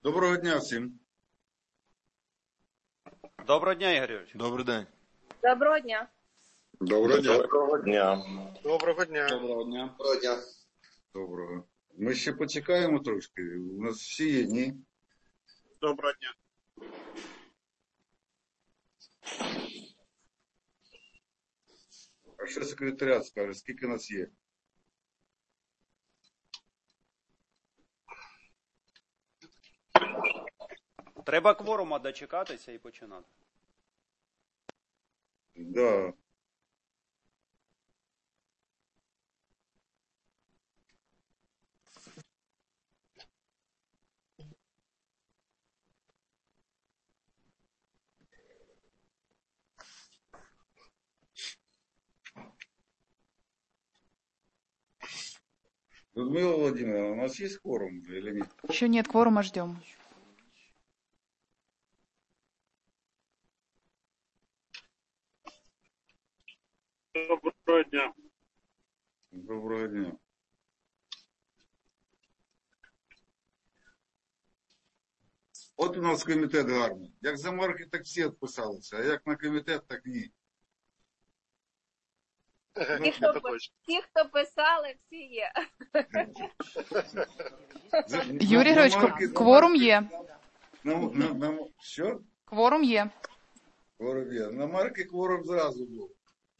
Доброго дня всім. Доброго дня, Ігор Юрійович. Добрий день. Доброго дня. Доброго дня. Доброго дня. Доброго дня. Доброго дня. Доброго дня. Доброго. Ми ще почекаємо трошки. У нас всі є, ні? Доброго дня. А що секретаріат скаже, скільки нас є? Треба кворума дочекатися і починати. Да. Людмила Владимировна, у нас есть кворум уже или нет? Еще нет кворума, ждем. Доброго дня. Доброго дня. От у нас комітет гарний. Як за марки, так всі відписалися, а як на комітет, так ні. Ті, хто писали, всі є. Юрій Григорович, кворум є. Що? Кворум є. Кворум є. На марки кворум зразу був.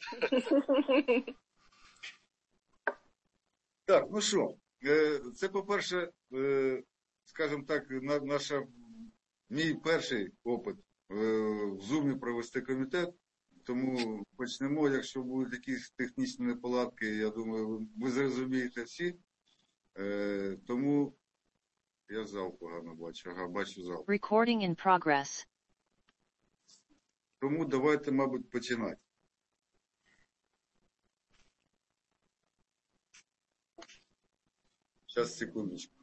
Так, ну що, це, по-перше, скажімо так, мій перший опит в Зумі провести комітет, тому почнемо, якщо будуть якісь технічні неполадки, я думаю, ви зрозумієте всі, тому я зал погано бачу, бачу зал. Recording in progress. Тому давайте, мабуть, починати. Сейчас, секундочку.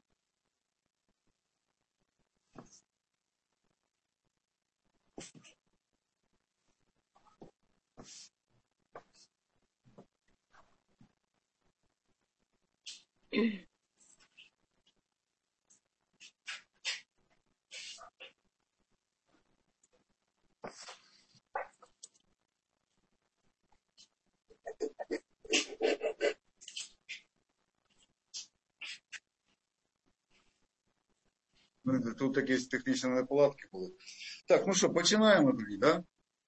Тут якісь технічні неполадки були. Так, ну що, починаємо тоді, так?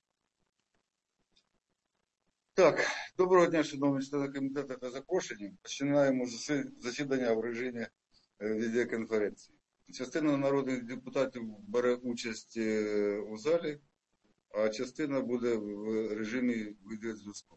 Так, доброго дня, шановні члени комітету та запрошені. Починаємо засідання в режимі відеоконференції. Частина народних депутатів бере участь у залі, а частина буде в режимі відеозв'язку.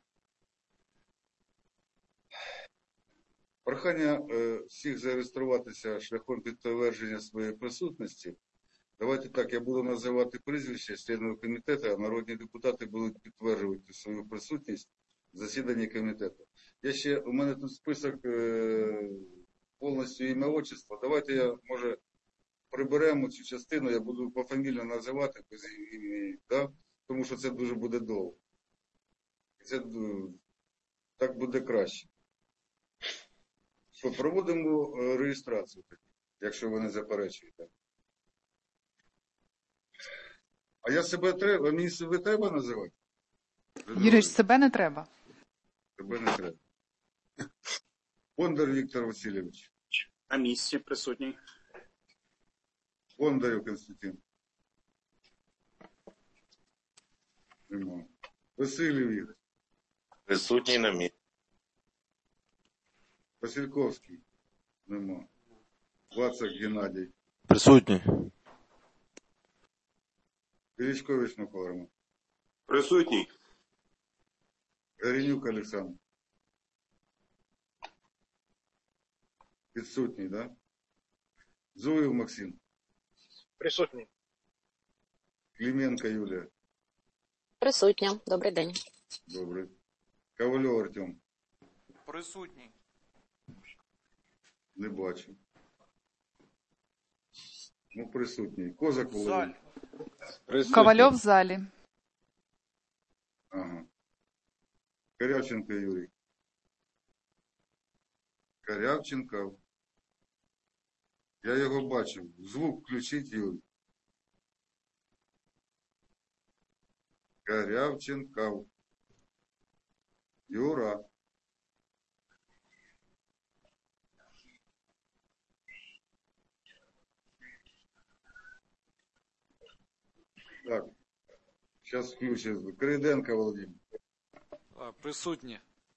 Прохання всіх зареєструватися шляхом підтвердження своєї присутності. Давайте так, я буду називати прізвища членів комітету, а народні депутати будуть підтверджувати свою присутність в засіданні комітету. У мене тут список повністю ім'я, отчество. Давайте може, приберемо цю частину, я буду пофамільно називати без імені, да? Тому що це дуже буде довго. Так буде краще. Проводимо реєстрацію, якщо ви не заперечуєте. А я себе треба, мені себе треба називати? Юрійович, себе не треба. Себе не треба. Бондар Віктор Васильович. На місці присутній. Бондарів Константин. Нема. Васильєв Ігор. Присутній на місці. Васильковський. Нема. Вацак Геннадій. Присутній. Величкович Микола. Присутній. Горенюк Олександр. Підсутній, да? Зуєв Максим. Присутній. Клименко Юлія. Присутня. Добрий день. Добре. Ковальов Артем. Присутній. Не бачу. Ну, присутній. Козак Володимир. Ковальов в залі. Ага. Корявченко Юрій. Корявченко. Я його бачив. Звук включіть, Юрій. Корявченков. Юра. Так. Сейчас включится. Криденко Володимир. Присутні.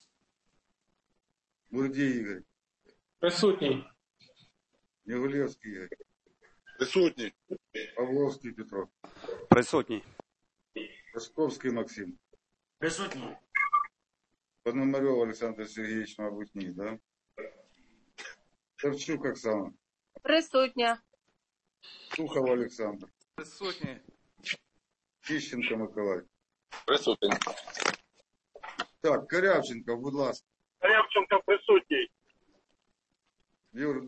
Бурдій Ігор. Присутній. Негулевський Ігор. Присутній. Павловський Петро. Присутній. Пашковський Максим. Присутній. Пономарев Олександр Сергійович, мабуть, ні, да? Шевчук Оксана. Присутня. Сухов Олександр. Присутні. Тищенко Миколай. Присутній. Так, Корявченко, будь ласка. Корявченко присутній. Юр,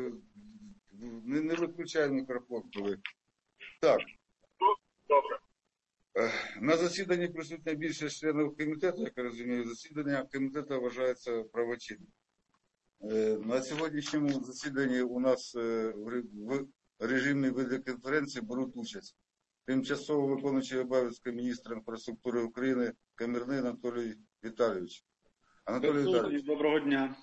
не виключай мікрофон, коли. Так. Добре. На засіданні присутня більшість членів комітету, як я розумію, засідання комітету вважається правочинним. На сьогоднішньому засіданні у нас в режимі відеоконференції беруть участь тимчасово виконуючий обов'язки міністра інфраструктури України Камерний Анатолій Віталійович. Анатолій Віталійович. Доброго дня.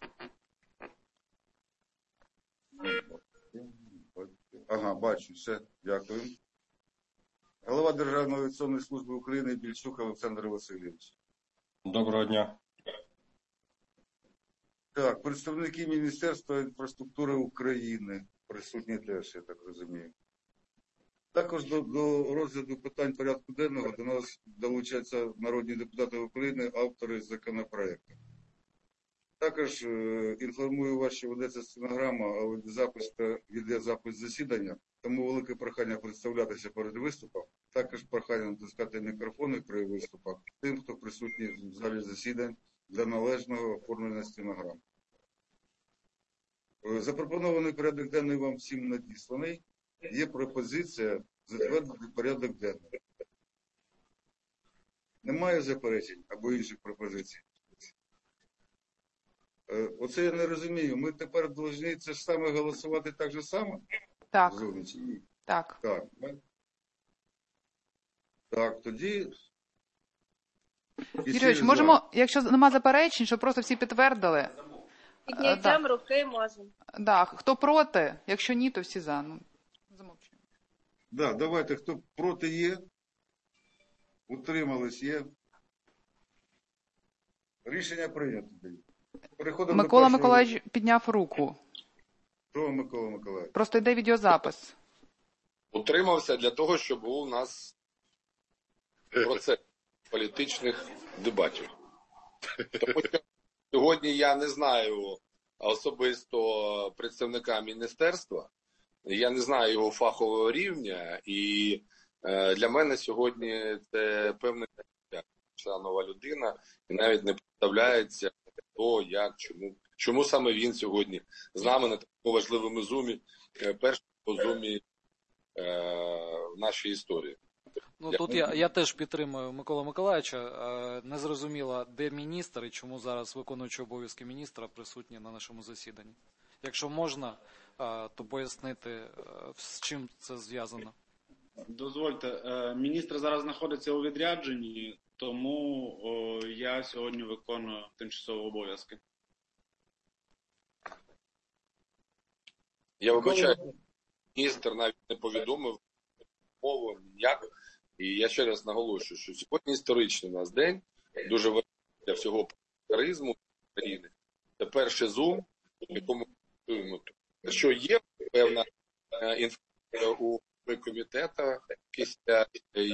Ага, бачу, все, дякую. Голова Державної авіаційної служби України Більчук Олександр Васильович. Доброго дня. Так, представники Міністерства інфраструктури України присутні теж, я так розумію. Також до розгляду питань порядку денного до нас долучаються народні депутати України, автори законопроекту. Також інформую вас, що ведеться стенограма, аудіозапис та відеозапис засідання, тому велике прохання представлятися перед виступом. Також прохання натискати мікрофони при виступах тим, хто присутній в залі засідань для належного оформлення стенограм. Запропонований порядок денний вам всім надісланий. Є пропозиція затвердити порядок денний. Немає заперечень або інших пропозицій? Оце я не розумію. Ми тепер повинні це ж саме голосувати так же само? Так. Ні. Так. Так. Так, тоді... Юрійович, можемо, якщо нема заперечень, щоб просто всі підтвердили. Підняттям руки можемо. Да. Хто проти? Якщо ні, то всі за. Ну, замовчуємо. Да, давайте, хто проти є, утримались є. Рішення прийнято. Переходимо Микола до першого... Миколаївич підняв руку. Хто Микола Миколаївич? Просто йде відеозапис. Утримався для того, щоб був у нас процес політичних дебатів. Тому що сьогодні я не знаю особисто представника міністерства, я не знаю його фахового рівня, і для мене сьогодні це певна нова людина, і навіть не представляється хто, як, чому саме він сьогодні з нами на такому важливому зумі, першому зумі в нашій історії. Ну тут я теж підтримую Микола Миколаївича. Не зрозуміло, де міністр і чому зараз виконуючий обов'язки міністра присутні на нашому засіданні. Якщо можна, то пояснити, з чим це зв'язано. Дозвольте, міністр зараз знаходиться у відрядженні, тому я сьогодні виконую тимчасові обов'язки. Я вибачаю, міністр навіть не повідомив мову ніяк. І я ще раз наголошую, що сьогодні історичний у нас день, дуже важливий для всього парламентаризму України. Це перший зум, в якому працюємо. Що є певна інформація у комітетах, після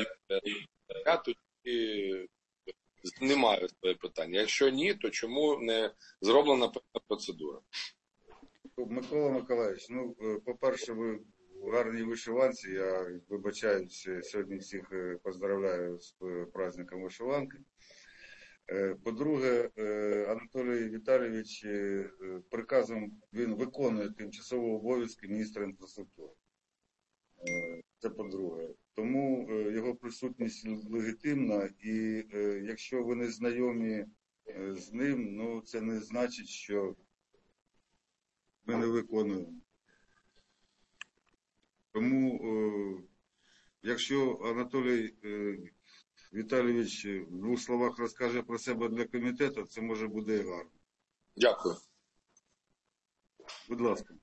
тоді немає своє питання. Якщо ні, то чому не зроблена певна процедура? Микола Миколаївич, ну, по-перше, ви в гарній вишиванці, я вибачаюсь, сьогодні всіх поздравляю з праздником вишиванки. По-друге, Анатолій Віталійович приказом він виконує тимчасові обов'язки міністра інфраструктури. Це по-друге. Тому його присутність легітимна, і якщо ви не знайомі з ним, ну це не значить, що ми не виконуємо. Тому, якщо Анатолій Віталійович в двох словах розкаже про себе для комітету, це може буде і гарно. Дякую. Будь ласка.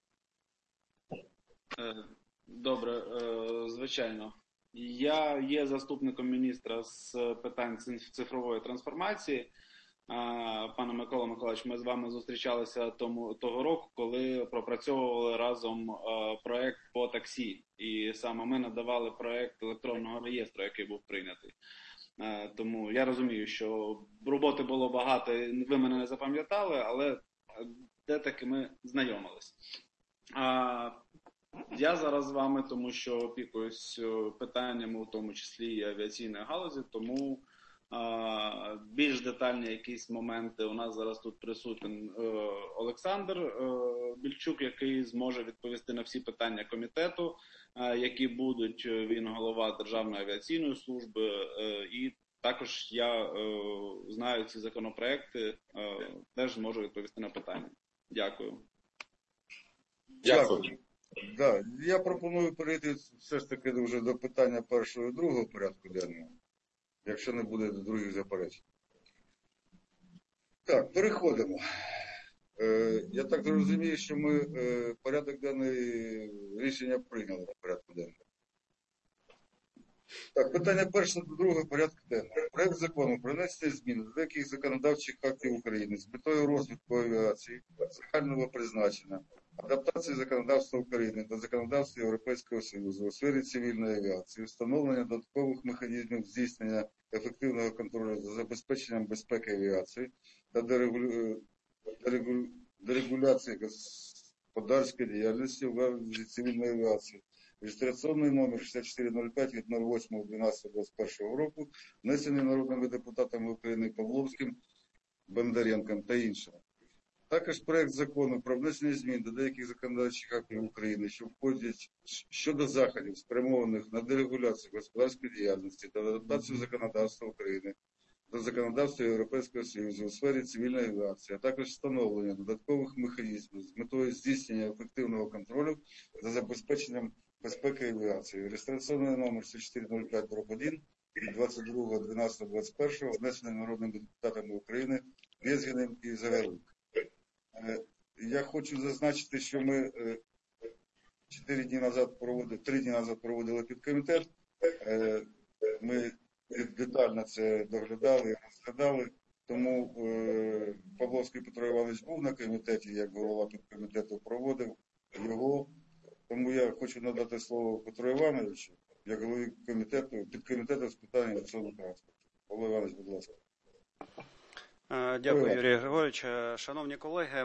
Добре, звичайно. Я є заступником міністра з питань цифрової трансформації. Пане Микола Миколаївич, ми з вами зустрічалися того року, коли пропрацьовували разом проект по таксі. І саме ми надавали проект електронного реєстру, який був прийнятий. Тому я розумію, що роботи було багато, ви мене не запам'ятали, але де-таки ми знайомились. Я зараз з вами, тому що опікуюсь питаннями, в тому числі і авіаційної галузі, тому більш детальні якісь моменти у нас зараз тут присутній Олександр Більчук, який зможе відповісти на всі питання комітету, які будуть. Він голова Державної авіаційної служби, і також я знаю ці законопроекти, теж зможу відповісти на питання. Дякую. Дякую. Да, я пропоную перейти все ж таки вже до питання першого і другого порядку денного, якщо не буде других заперечень. Так, переходимо. Я так розумію, що ми порядок денний рішення прийняли на порядку денному. Так, питання перше до другого порядку денного. Проект закону про внесення змін до деяких законодавчих актів України з метою розвитку авіації загального призначення, адаптації законодавства України до законодавства Європейського Союзу у сфері цивільної авіації, встановлення додаткових механізмів здійснення ефективного контролю за забезпеченням безпеки авіації та дерегуляції господарської діяльності в галузі цивільної авіації. Реєстраційний номер 6405 від 08.12.21 року, внесений народними депутатами України Павловським, Бондаренком та іншими. Також проект закону про внесення змін до деяких законодавчих актів України, що входять щодо заходів, спрямованих на дерегуляцію господарської діяльності та адаптацію законодавства України до законодавства Європейського Союзу у сфері цивільної авіації, а також встановлення додаткових механізмів з метою здійснення ефективного контролю за забезпеченням безпеки авіації. Реєстраційний номер 6405/1 від 22.12.21 внесений народними депутатами України Безгіним і Загоруйко. Я хочу зазначити, що ми 3 дні назад проводили підкомітет. Ми детально це доглядали і розглядали. Тому Павловський Петро Іванович був на комітеті, як голова підкомітету проводив його. Тому я хочу надати слово Петру Івановичу, як голові підкомітету з питань авіаційного транспорту. Павло Іванович, будь ласка. Дякую, Юрій Григорович. Шановні колеги,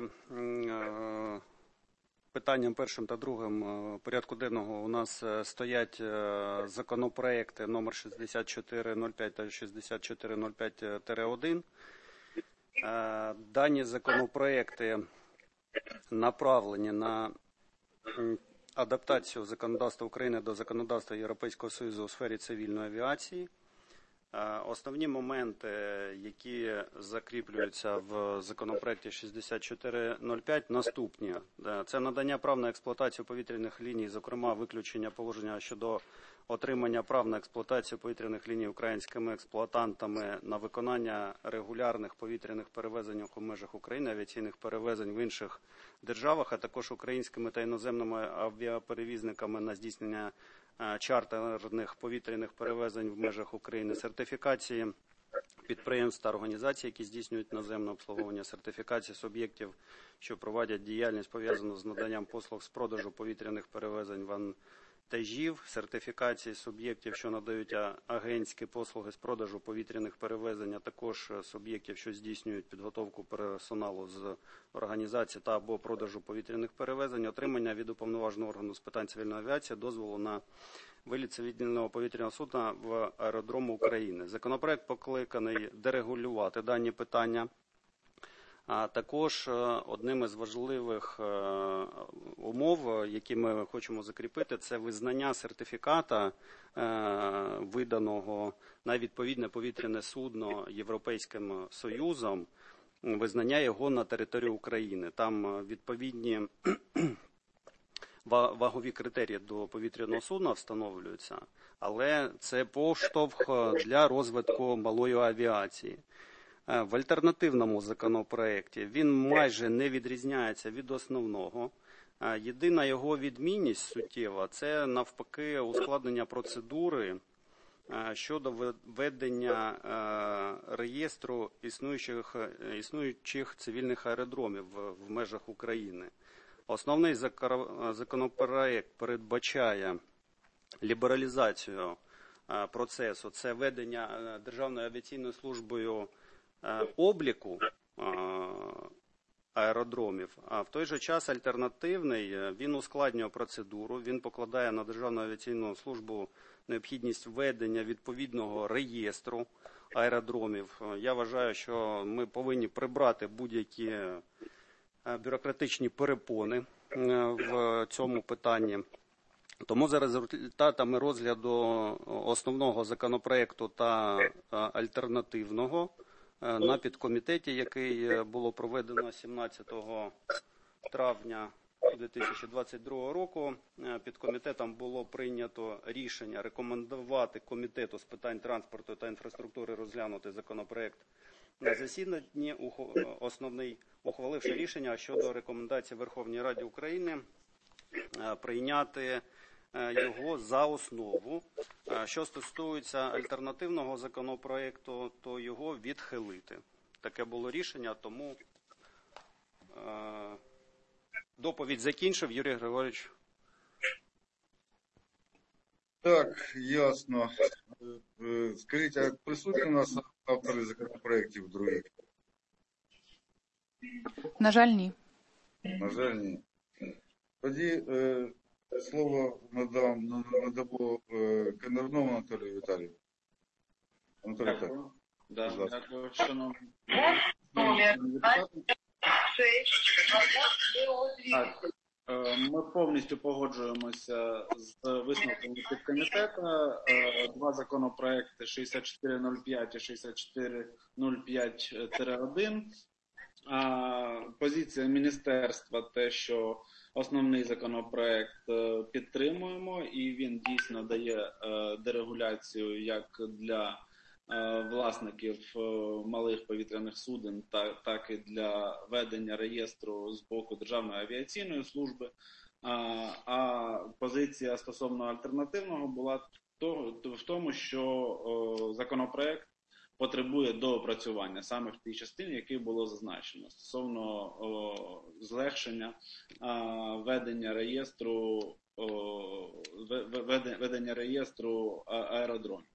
питанням першим та другим порядку денного у нас стоять законопроекти номер 6405 та 6405-1. Дані законопроекти направлені на адаптацію законодавства України до законодавства Європейського Союзу у сфері цивільної авіації. Основні моменти, які закріплюються в законопроекті 6405, наступні. Це надання прав на експлуатацію повітряних ліній, зокрема виключення положення щодо отримання прав на експлуатацію повітряних ліній українськими експлуатантами на виконання регулярних повітряних перевезень у межах України, авіаційних перевезень в інших державах, а також українськими та іноземними авіаперевізниками на здійснення чартерних повітряних перевезень в межах України, сертифікації підприємств та організацій, які здійснюють наземне обслуговування, сертифікації суб'єктів, що проводять діяльність, пов'язану з наданням послуг з продажу повітряних перевезень вантажів, сертифікації суб'єктів, що надають агентські послуги з продажу повітряних перевезень, а також суб'єктів, що здійснюють підготовку персоналу з організації та або продажу повітряних перевезень, отримання від уповноваженого органу з питань цивільної авіації дозволу на виліт цивільного повітряного судна в аеродрому України. Законопроект покликаний дерегулювати дані питання. А також одним із важливих умов, які ми хочемо закріпити, це визнання сертифіката, виданого на відповідне повітряне судно Європейським Союзом, визнання його на території України. Там відповідні вагові критерії до повітряного судна встановлюються, але це поштовх для розвитку малої авіації. В альтернативному законопроекті він майже не відрізняється від основного. Єдина його відмінність суттєва – це навпаки ускладнення процедури щодо ведення реєстру існуючих цивільних аеродромів в межах України. Основний законопроект передбачає лібералізацію процесу, це ведення Державною авіаційною службою обліку аеродромів, а в той же час альтернативний, він ускладнює процедуру, він покладає на Державну авіаційну службу необхідність введення відповідного реєстру аеродромів. Я вважаю, що ми повинні прибрати будь-які бюрократичні перепони в цьому питанні. Тому за результатами розгляду основного законопроекту та альтернативного на підкомітеті, який було проведено 17 травня 2022 року, підкомітетом було прийнято рішення рекомендувати Комітету з питань транспорту та інфраструктури розглянути законопроект на засіданні. Основний, ухваливши рішення щодо рекомендацій Верховній Раді України прийняти його за основу. Що стосується альтернативного законопроекту, то його відхилити. Таке було рішення, тому доповідь закінчив. Юрій Григорович. Так, ясно. Скажіть, а присутні у нас автори законопроєктів других? На жаль, ні. На жаль, ні. Тоді слово надамо Комарнову Анатолію Віталійовичу. Анатолій Віталійович. Дякую, шановні депутати. Ми повністю погоджуємося з висновками підкомітету. Два законопроекти 6405 і 6405-1. Позиція міністерства те, що основний законопроект підтримуємо, і він дійсно дає дерегуляцію як для власників малих повітряних суден, так і для ведення реєстру з боку Державної авіаційної служби. А позиція стосовно альтернативного була в тому, що законопроект потребує доопрацювання саме в тій частині, якій було зазначено, стосовно злегшення ведення реєстру аеродромів.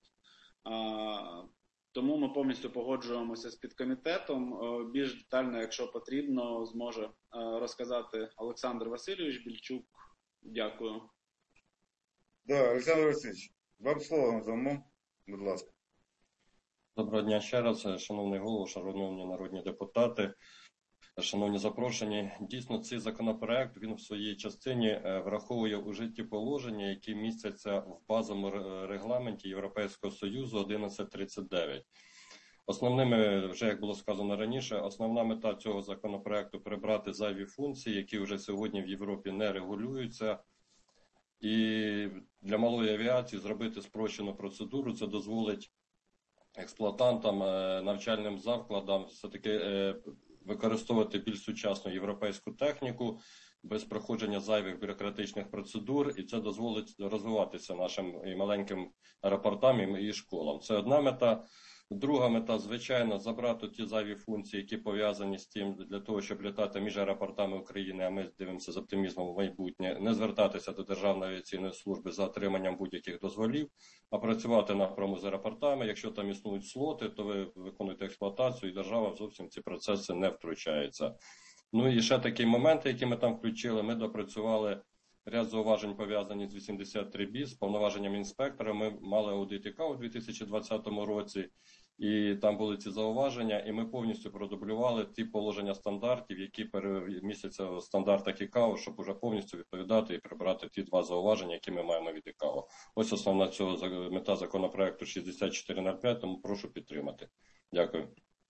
Тому ми повністю погоджуємося з підкомітетом. Більш детально, якщо потрібно, зможе розказати Олександр Васильович Більчук. Дякую. Да, Олександр Васильович, вам слово надамо, будь ласка. Доброго дня ще раз, шановний голово, шановні народні депутати, шановні запрошені. Дійсно, цей законопроект, він в своїй частині враховує ужиті положення, які містяться в базовому регламенті Європейського Союзу 1139. Основними, вже як було сказано раніше, основна мета цього законопроекту – прибрати зайві функції, які вже сьогодні в Європі не регулюються. І для малої авіації зробити спрощену процедуру, це дозволить експлуатантам, навчальним закладам все-таки використовувати більш сучасну європейську техніку без проходження зайвих бюрократичних процедур, і це дозволить розвиватися нашим і маленьким аеропортам і школам. Це одна мета. Друга мета, звичайно, забрати ті зайві функції, які пов'язані з тим, для того, щоб літати між аеропортами України, а ми дивимося з оптимізмом в майбутнє, не звертатися до Державної авіаційної служби за отриманням будь-яких дозволів, а працювати напряму з аеропортами. Якщо там існують слоти, то ви виконуєте експлуатацію, і держава зовсім в ці процеси не втручається. Ну і ще такий момент, який ми там включили, ми допрацювали ряд зауважень, пов'язані з 83 БІС, з повноваженням інспектора. Ми мали аудит ІКАО у 2020 році, і там були ці зауваження, і ми повністю продублювали ті положення стандартів, які містяться в стандартах ІКАО, щоб уже повністю відповідати і прибрати ті два зауваження, які ми маємо від ІКАО. Ось основна цього мета законопроекту 6405, тому прошу підтримати. Дякую.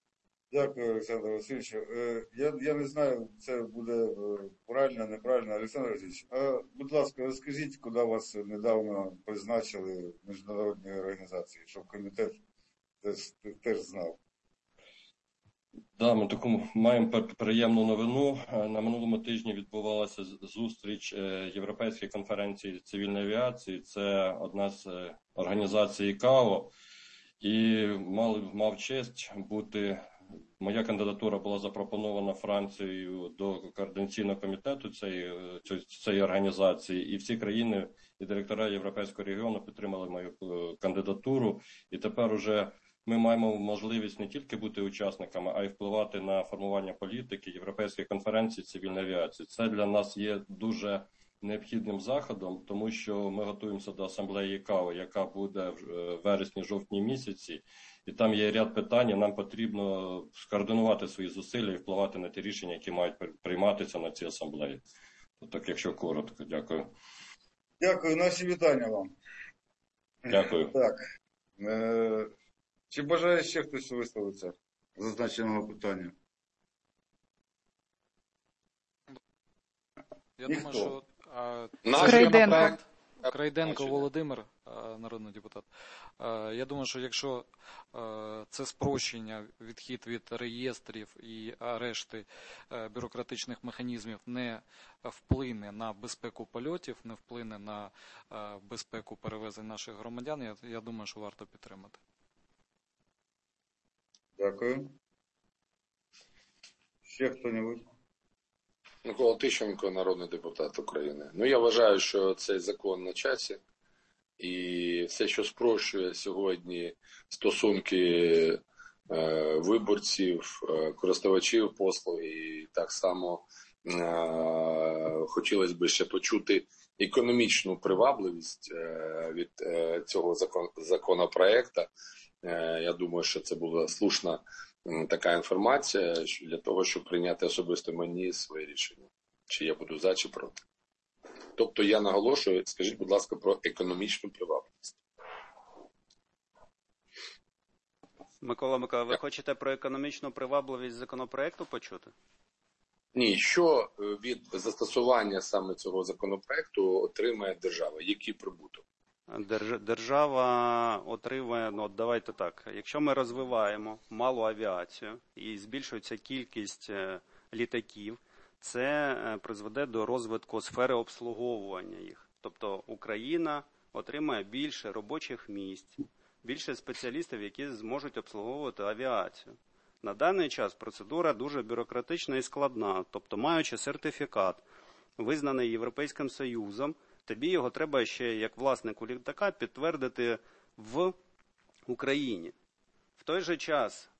Дякую, Олександр Васильович. Я не знаю, це буде правильно, неправильно, Олександр Васильович. Будь ласка, розкажіть, куди вас недавно призначили в міжнародній організації, щоб комітет теж знав. Да, ми таку маємо приємну новину. На минулому тижні відбувалася зустріч Європейської конференції цивільної авіації. Це одна з організацій ІКАО. І мав честь бути, моя кандидатура була запропонована Францією до координаційного комітету цієї організації. І всі країни і директора Європейського регіону підтримали мою кандидатуру. І тепер уже ми маємо можливість не тільки бути учасниками, а й впливати на формування політики Європейської конференції цивільної авіації. Це для нас є дуже необхідним заходом, тому що ми готуємося до асамблеї ІКАО, яка буде в вересні-жовтні місяці. І там є ряд питань, і нам потрібно скоординувати свої зусилля і впливати на ті рішення, які мають прийматися на цій асамблеї. Так, якщо коротко, дякую. Дякую, наші вітання вам. Дякую. Так. Чи бажає ще хтось висловитися з зазначеного питання? Я Ніхто. думаю, що Крайденко Володимир, народний депутат. Я думаю, що якщо це спрощення, відхід від реєстрів і решти бюрократичних механізмів не вплине на безпеку польотів, не вплине на безпеку перевезень наших громадян, я думаю, що варто підтримати. Дякую. Ще хто-небудь? Микола Тищенко, народний депутат України. Я вважаю, що цей закон на часі. І все, що спрощує сьогодні стосунки виборців, користувачів послуг, і так само хотілося б ще почути економічну привабливість від цього законопроекту. Я думаю, що це була слушна така інформація для того, щоб прийняти особисто мені своє рішення. Чи я буду за, чи проти. Тобто я наголошую, скажіть, будь ласка, про економічну привабливість. Микола, ви хочете про економічну привабливість законопроекту почути? Ні, що від застосування саме цього законопроекту отримає держава? Який прибуток? Держава отримує, давайте так, якщо ми розвиваємо малу авіацію і збільшується кількість літаків, це призведе до розвитку сфери обслуговування їх. Тобто Україна отримає більше робочих місць, більше спеціалістів, які зможуть обслуговувати авіацію. На даний час процедура дуже бюрократична і складна. Тобто, маючи сертифікат, визнаний Європейським Союзом, тобі його треба ще, як власнику літака, підтвердити в Україні. В той же час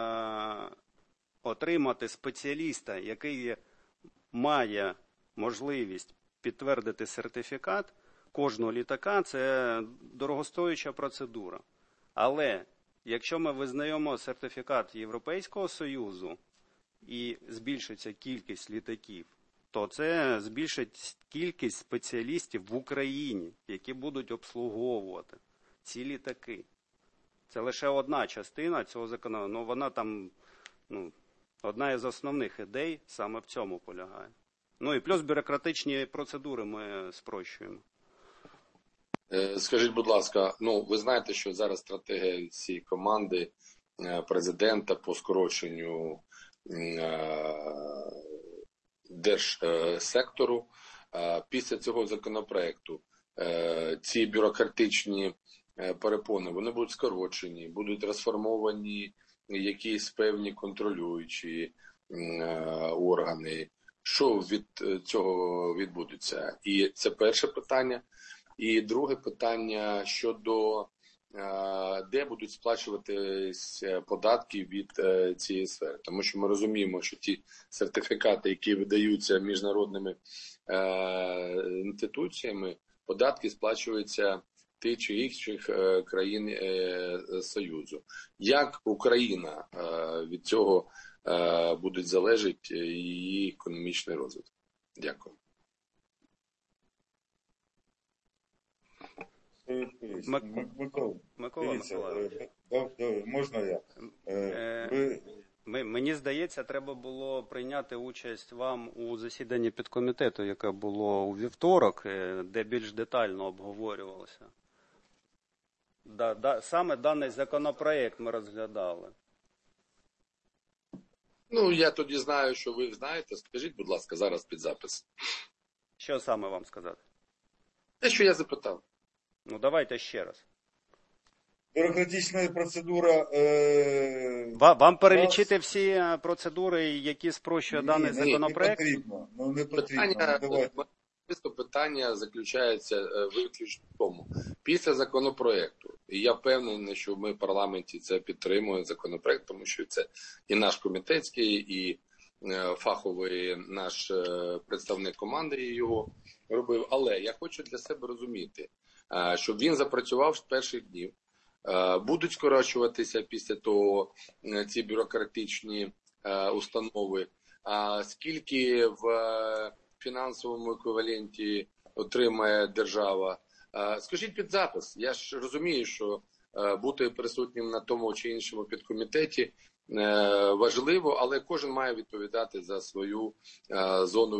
отримати спеціаліста, який має можливість підтвердити сертифікат кожного літака, це дорогостоюча процедура. Але якщо ми визнаємо сертифікат Європейського Союзу і збільшиться кількість літаків, то це збільшить кількість спеціалістів в Україні, які будуть обслуговувати ці літаки. Це лише одна частина цього закону, вона там, одна із основних ідей саме в цьому полягає. І плюс бюрократичні процедури ми спрощуємо. Скажіть, будь ласка, ви знаєте, що зараз стратегія цієї команди президента по скороченню держсектору. Після цього законопроекту ці бюрократичні перепони, вони будуть скорочені, будуть розформовані якісь певні контролюючі органи. Що від цього відбудеться? І це перше питання. І друге питання щодо де будуть сплачуватись податки від цієї сфери. Тому що ми розуміємо, що ті сертифікати, які видаються міжнародними інституціями, податки сплачуються тих чи інших країн Союзу. Як Україна від цього буде залежати її економічний розвиток? Дякую. Микола, дивіться, можна я? Мені здається, треба було прийняти участь вам у засіданні підкомітету, яке було у вівторок, де більш детально обговорювалося. Саме даний законопроект ми розглядали. Ну, я тоді знаю, що ви знаєте. Скажіть, будь ласка, зараз під запис. Що саме вам сказати? Те, що я запитав. Ну, давайте ще раз. Бюрократична процедура... Вам перелічити всі процедури, які спрощує даний законопроект? Не потрібно. Ну, не потрібно. Питання заключається виключно в тому. Після законопроекту, і я впевнений, що ми в парламенті це підтримуємо, законопроект, тому що це і наш комітетський, і фаховий наш представник команди його робив. Але я хочу для себе розуміти, щоб він запрацював з перших днів. Будуть скорочуватися після того ці бюрократичні установи. Скільки в фінансовому еквіваленті отримає держава? Скажіть під запис. Я ж розумію, що бути присутнім на тому чи іншому підкомітеті важливо, але кожен має відповідати за свою зону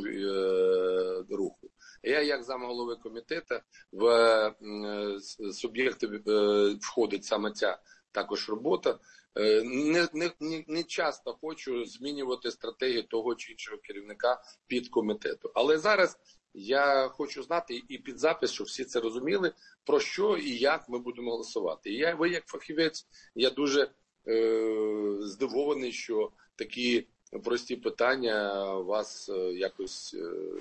руху. Я, як замголови комітету, в суб'єкти входить саме ця також робота. Не часто хочу змінювати стратегію того чи іншого керівника підкомітету. Але зараз я хочу знати і під запис, щоб всі це розуміли, про що і як ми будемо голосувати. Ви, як фахівець, я дуже здивований, що такі прості питання вас якось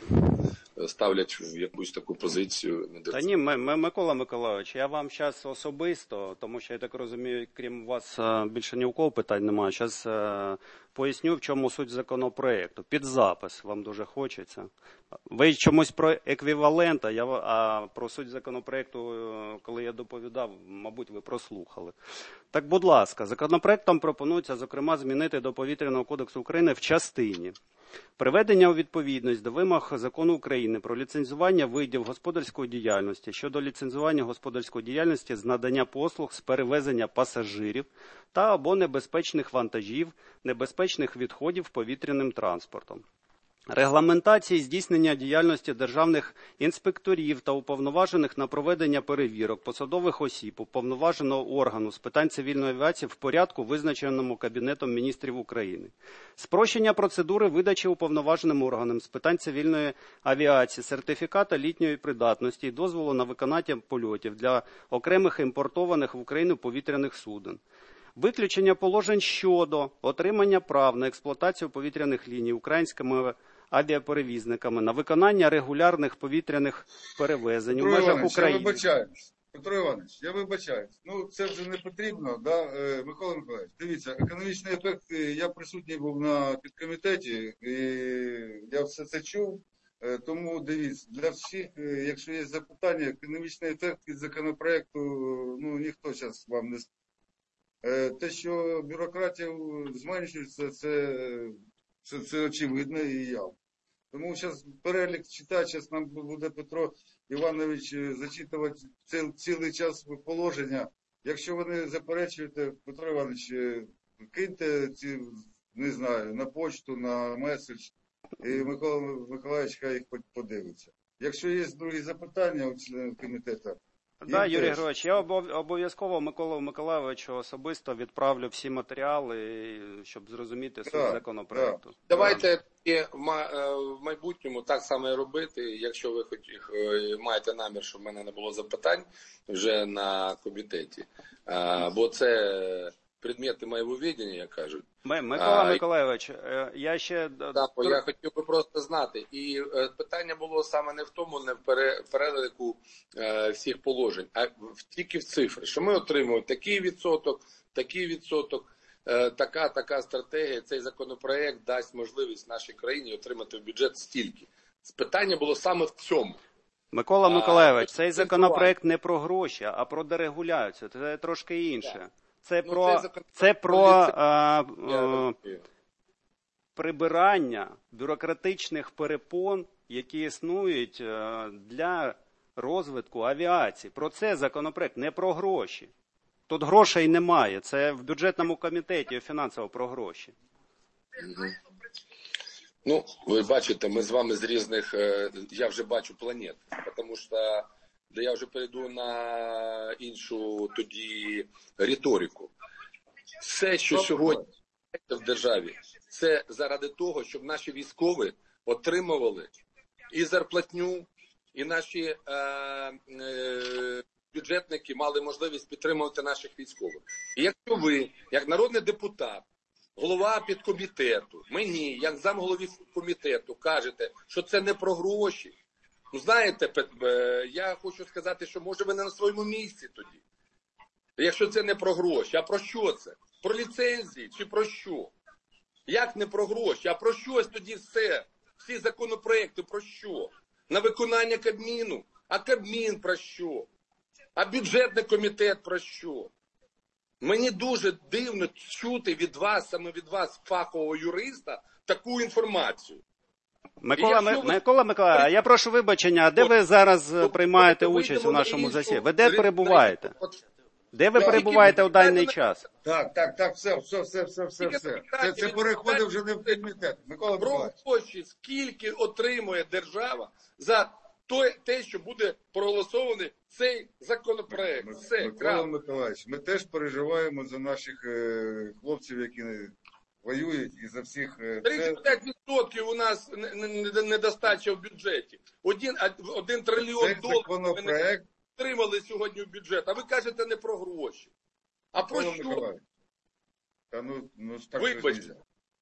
ставлять в якусь таку позицію. Та ні, Микола Миколайович, я вам зараз особисто, тому що я так розумію, крім вас більше ні у кого питань немає, зараз поясню, в чому суть законопроекту. Під запис вам дуже хочеться. Ви чомусь про еквівалент, а про суть законопроекту, коли я доповідав, мабуть, ви прослухали. Так, будь ласка, законопроектом пропонується, зокрема, змінити до Повітряного кодексу України в частині приведення у відповідність до вимог Закону України про ліцензування видів господарської діяльності щодо ліцензування господарської діяльності з надання послуг з перевезення пасажирів та або небезпечних вантажів, небезпечних відходів повітряним транспортом. Регламентації здійснення діяльності державних інспекторів та уповноважених на проведення перевірок посадових осіб уповноваженого органу з питань цивільної авіації в порядку, визначеному Кабінетом міністрів України. Спрощення процедури видачі уповноваженим органам з питань цивільної авіації сертифіката літньої придатності і дозволу на виконання польотів для окремих імпортованих в Україну повітряних суден. Виключення положень щодо отримання прав на експлуатацію повітряних ліній українськими авіаперевізниками на виконання регулярних повітряних перевезень у межах України. Петро Іванович, я вибачаюсь. Ну, це вже не потрібно, да? Микола Миколаївич, дивіться, економічний ефект, я присутній був на підкомітеті, і я все це чув, тому дивіться, для всіх, якщо є запитання, економічний ефект від законопроекту, ну, ніхто зараз вам не скаже. Те, що бюрократія зменшується, це очевидно і явно. Тому зараз перелік читати, зараз нам буде Петро Іванович зачитувати цілий час положення. Якщо ви не заперечуєте, Петро Іванович, киньте ці, не знаю, на почту, на меседж, і Микола Миколаївич хай їх подивиться. Якщо є другі запитання у членів комітету, так, Юрій Григорович, я обов'язково Миколу Миколайовичу особисто відправлю всі матеріали, щоб зрозуміти суть законопроекту. Давайте в майбутньому так само і робити, якщо ви маєте намір, щоб в мене не було запитань вже на комітеті. Бо це предмети моєго відання, як кажуть. Микола Миколайович, я ще... Так, я хотів би просто знати. І питання було саме не в тому, не в переліку всіх положень, а тільки в цифри. Що ми отримуємо такий відсоток, така стратегія, цей законопроект дасть можливість нашій країні отримати в бюджет стільки. Питання було саме в цьому. Микола Миколайович, цей законопроект не про гроші, а про дерегуляцію. Це трошки інше. Це про прибирання бюрократичних перепон, які існують для розвитку авіації. Про це законопроект, не про гроші. Тут грошей немає, це в бюджетному комітеті фінансово про гроші. Ну, ви бачите, ми з вами з різних, я вже бачу планет, тому що я вже перейду на іншу тоді риторику. Все, що сьогодні в державі, це заради того, щоб наші військові отримували і зарплатню, і наші бюджетники мали можливість підтримувати наших військових. І якщо ви, як народний депутат, голова підкомітету, мені, як замголові комітету, кажете, що це не про гроші, ну знаєте, я хочу сказати, що може ви не на своєму місці тоді. Якщо це не про гроші, а про що це? Про ліцензії чи про що? Як не про гроші, а про щось тоді все? Всі законопроекти про що? На виконання Кабміну? А Кабмін про що? А бюджетний комітет про що? Мені дуже дивно чути від вас, саме від вас, фахового юриста, таку інформацію. Микола Миколаївич, я прошу вибачення, а де ви зараз приймаєте участь у нашому засіданні? Ви де перебуваєте? Де ви перебуваєте у даний час? Так, все. Це переходить вже не в комітет. Микола Миколаївич. Про гроші, скільки отримує держава за те, що буде проголосований цей законопроект. Микола Миколаївич, ми теж переживаємо за наших хлопців, які воюють, і за всіх... 35% у нас недостача в бюджеті. 1 трильйон доларів ми отримали сьогодні в бюджет. А ви кажете не про гроші. А про що? Вибачте.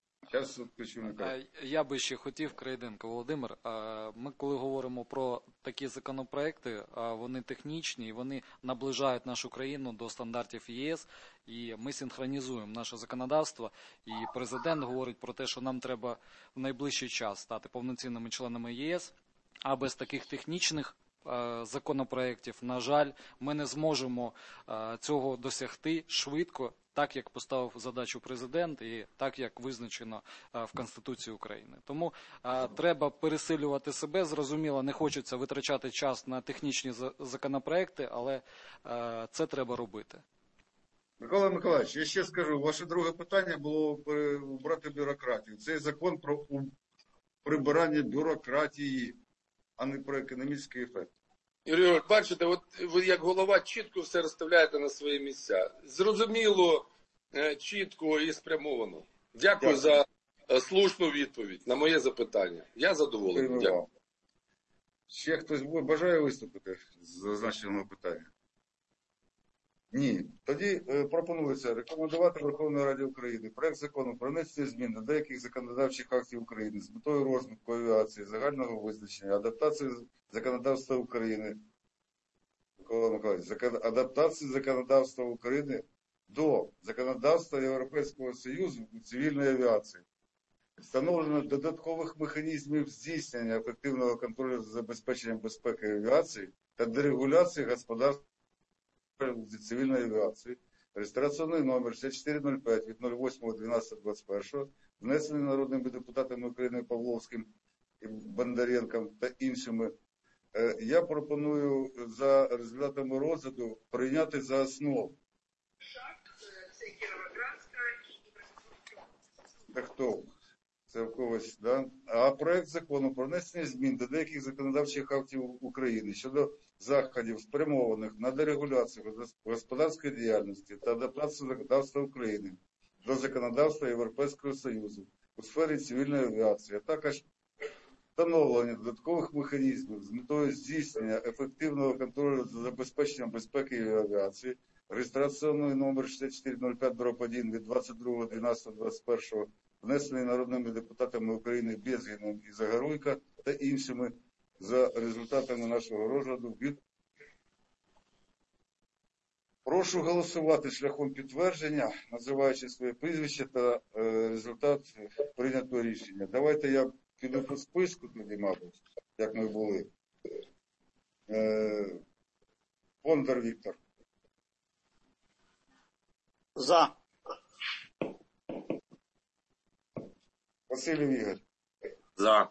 Я би ще хотів, Крейденко Володимир, ми коли говоримо про такі законопроекти, вони технічні і вони наближають нашу країну до стандартів ЄС, і ми синхронізуємо наше законодавство, і президент говорить про те, що нам треба в найближчий час стати повноцінними членами ЄС, а без таких технічних законопроєктів, на жаль, ми не зможемо цього досягти швидко, так, як поставив задачу президент і так, як визначено в Конституції України. Тому треба пересилювати себе, зрозуміло, не хочеться витрачати час на технічні законопроекти, але це треба робити. Микола Миколаївич, я ще скажу, ваше друге питання було убрати бюрократію. Цей закон про прибирання бюрократії, а не про економічний ефект. Юрій, бачите, от ви як голова чітко все розставляєте на свої місця. Зрозуміло, чітко і спрямовано. Дякую за слушну відповідь на моє запитання. Я задоволений. Дякую. Ще хтось бажає виступити з зазначеного питання? Ні. Тоді пропонується рекомендувати Верховній Раді України проект закону про внесення змін до деяких законодавчих актів України з метою розвитку авіації, загального визначення, адаптації законодавства України, Микола Миколаївич, адаптації законодавства України до законодавства Європейського Союзу у цивільній авіації. Встановлено додаткових механізмів здійснення ефективного контролю за забезпеченням безпеки авіації та дерегуляції господарства цивільної авіації, реєстраційний номер 6405 від 08.12.21, внесений народними депутатами України Павловським і Бондаренком та іншими. Я пропоную за результатами розгляду прийняти за основу. Та хто? Це в когось, да? А проект закону про внесення змін до деяких законодавчих актів України щодо заходів, спрямованих на дерегуляцію господарської діяльності та адаптацію законодавства України до законодавства Європейського Союзу у сфері цивільної авіації, а також встановлення додаткових механізмів з метою здійснення ефективного контролю за забезпеченням безпеки авіації, реєстраційний номер 6405/1 від 22.12.21, внесений народними депутатами України Безгіним і Загоруйко та іншими, за результатами нашого розгляду. Прошу голосувати шляхом підтвердження, називаючи своє прізвище та результат прийнятого рішення. Давайте я піду по списку тоді, мабуть, як ми були. Бондар Віктор. За. Васильєв Ігор. За.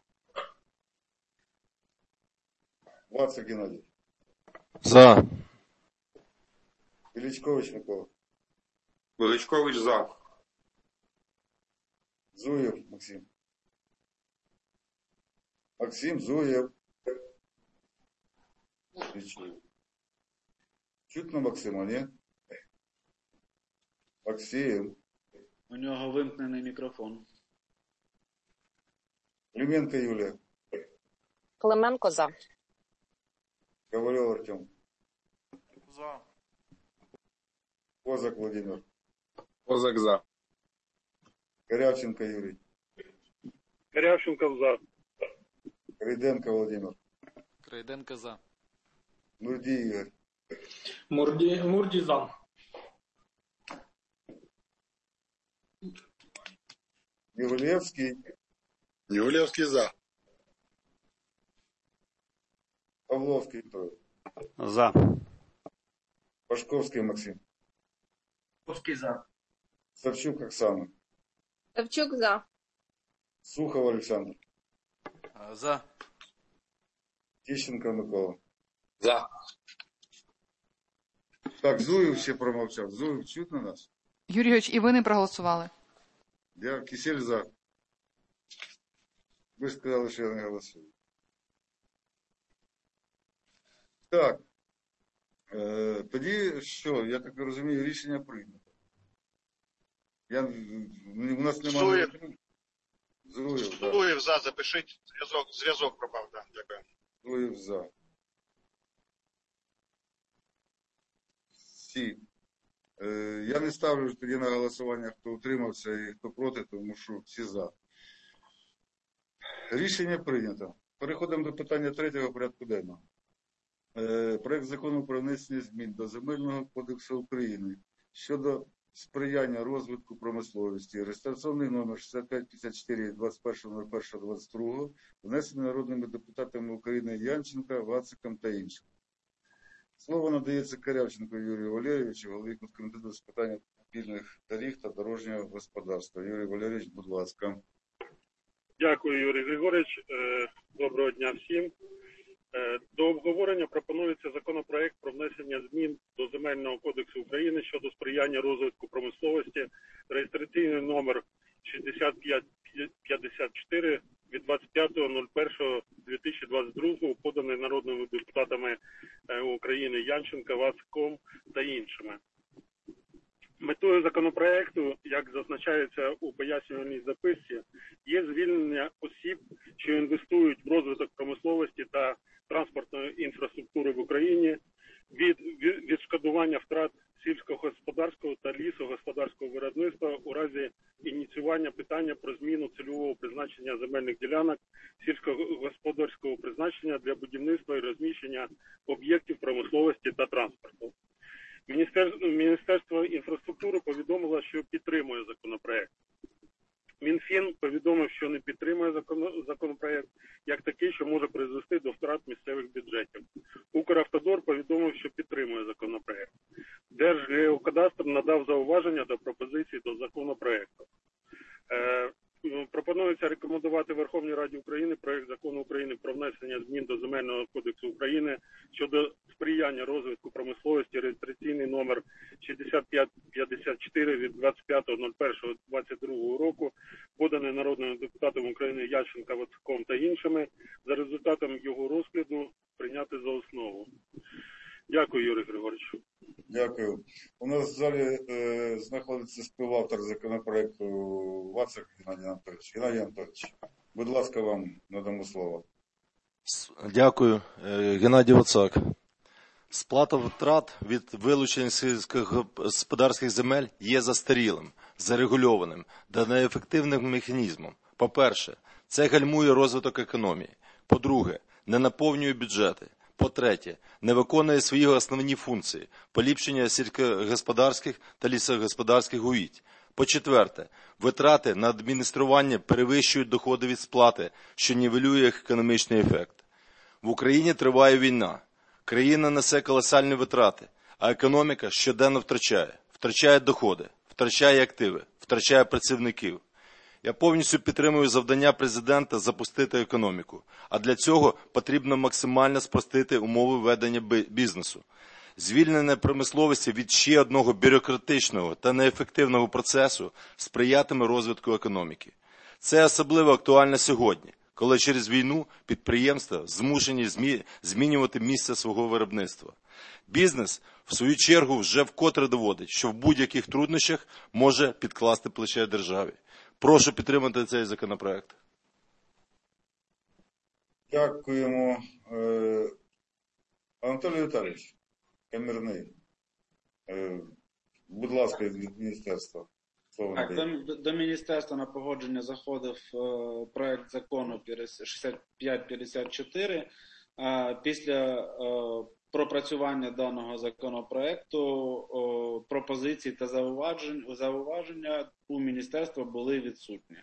Вацик Геннадій. За. Величкович Микола. Величкович за. Зуєв Максим. Максим Зуєв. Не чую. Чутно Максима, ні? Максим. У нього вимкнений мікрофон. Клименко Юлія. Клименко за. Ковальов Артем. За. Козак Владимир. Козак за. Корявченко Юрій. Корявченко за. Крейденко Володимир. Крейденко за. Мурді Ігор. Мурді за. Євлєвський. Євлєвський за. Павловський Петро. За. Пашковський Максим. Пашковський за. Савчук Оксана. Савчук за. Сухов Олександр. За. Тищенко Микола. За. Так, Зуєв ще промовчав. Зуєв чутно нас? Юрій Георгійович, і ви не проголосували? Я Кисель за. Ви ж сказали, що я не голосую. Так. Тоді що? Я так розумію, рішення прийнято. У нас немає... Зуєв, да. Зуєв за, запишіть. Зв'язок пропав, так. Дякую. Зуєв за. Всі. Я не ставлю тоді на голосування, хто утримався і хто проти, тому що всі за. Рішення прийнято. Переходимо до питання третього порядку денного. Проект закону про внесення змін до Земельного кодексу України щодо сприяння розвитку промисловості, реєстраційний номер 6554 від 21.01.22, внесений народними депутатами України Янченко, Вациком та іншими. Слово надається Корявченку Юрію Валерійовичу, голові комітету з питань автомобільних доріг та дорожнього господарства. Юрій Валерійович, будь ласка. Дякую, Юрій Григорович. Доброго дня всім. До обговорення пропонується законопроект про внесення змін до Земельного кодексу України щодо сприяння розвитку промисловості, реєстраційний номер 6554 від 25.01.2022, поданий народними депутатами України Янченко, Вацком та іншими. Метою законопроекту, як зазначається у пояснювальній записці, є звільнення осіб, що інвестують в розвиток промисловості та транспортної інфраструктури в Україні від відшкодування втрат сільськогосподарського та лісогосподарського виробництва у разі ініціювання питання про зміну цільового призначення земельних ділянок сільськогосподарського призначення для будівництва і розміщення об'єктів промисловості та транспорту. Міністерство інфраструктури повідомило, що підтримує законопроект. Мінфін повідомив, що не підтримує законопроект як такий, що може призвести до втрат місцевих бюджетів. Укравтодор повідомив, що підтримує законопроект. Держгеокадастр надав зауваження до пропозицій до законопроекту. Пропонується рекомендувати Верховній Раді України проект закону України про внесення змін до Земельного кодексу України щодо сприяння розвитку промисловості, реєстраційний номер 6554 від 25.01.22 року, поданий народним депутатом України Янченко, Вацком та іншими, за результатом його розгляду прийняти за основу. Дякую, Юрій Григорович. Дякую. У нас в залі знаходиться співавтор законопроекту Вацик Геннадій Анатолійович. Геннадій Анатолійович, будь ласка, вам надамо слово. Дякую. Геннадій Вацак. Сплата витрат від вилучення сільськогосподарських земель є застарілим, зарегульованим та неефективним механізмом. По-перше, це гальмує розвиток економії. По-друге, не наповнює бюджети. По-третє, не виконує свої основні функції – поліпшення сільськогосподарських та лісогосподарських угідь. По-четверте, витрати на адміністрування перевищують доходи від сплати, що нівелює економічний ефект. В Україні триває війна. Країна несе колосальні витрати, а економіка щоденно втрачає доходи, втрачає активи, втрачає працівників. Я повністю підтримую завдання президента запустити економіку, а для цього потрібно максимально спростити умови ведення бізнесу. Звільнення промисловості від ще одного бюрократичного та неефективного процесу сприятиме розвитку економіки. Це особливо актуально сьогодні, коли через війну підприємства змушені змінювати місце свого виробництва. Бізнес, в свою чергу, вже вкотре доводить, що в будь-яких труднощах може підкласти плече державі. Прошу підтримати цей законопроект. Дякуємо. Анатолій Віталійович Камірний, будь ласка, від міністерства. Так, до міністерства на погодження заходив проект закону 6554. Після пропрацювання даного законопроекту пропозиції та зауваження у міністерства були відсутні.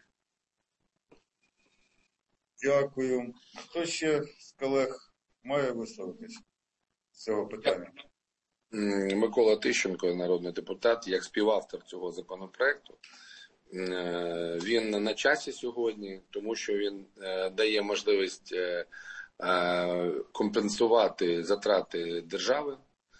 Дякую. Хто ще з колег має висловитися з цього питання? Микола Тищенко, народний депутат, як співавтор цього законопроекту. Він на часі сьогодні, тому що він дає можливість компенсувати затрати держави,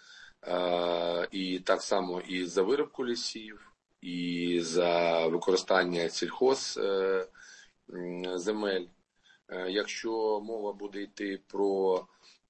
і так само і за вирубку лісів, і за використання сільхозземель. Якщо мова буде йти про